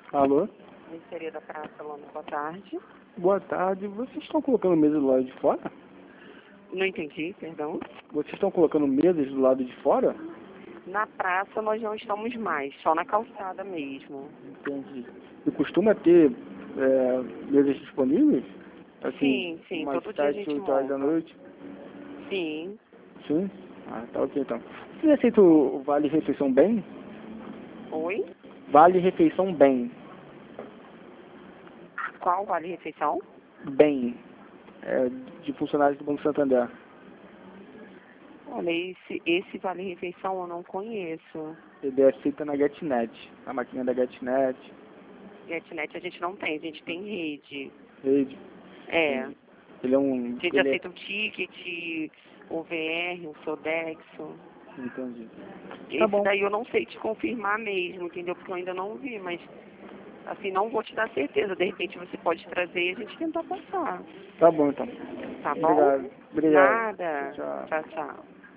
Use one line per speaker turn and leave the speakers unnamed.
Alô?
Ministério da Praça, Lona, boa tarde.
Boa tarde. Vocês estão colocando mesas do lado de fora?
Não entendi, perdão.
Vocês estão colocando mesas do lado de fora?
Na praça nós não estamos mais, só na calçada mesmo.
Entendi. E costuma ter mesas disponíveis?
Sim, sim,
umas
todo dia a
7,
gente
8 horas da
monta.
noite?
Sim.
Sim? Ah, tá ok então. Você aceita o Vale Refeição Bem?
Oi?
Vale Refeição Bem.
Qual vale refeição?
Bem. De funcionários do Banco Santander.
Olha, esse vale refeição eu não conheço.
Ele é aceita na GetNet. A máquina da GetNet.
GetNet a gente não tem, a gente tem rede.
Rede.
É.
Ele é um...
A gente aceita o ticket, o VR, o Sodexo.
Entendi.
Esse
bom.
daí eu não sei te confirmar mesmo, entendeu? Porque eu ainda não vi, mas assim, não vou te dar certeza. De repente você pode trazer e a gente tentar passar.
Tá bom então.
Tá bom?
Obrigado.
Nada.
Tchau.
Tchau, tchau.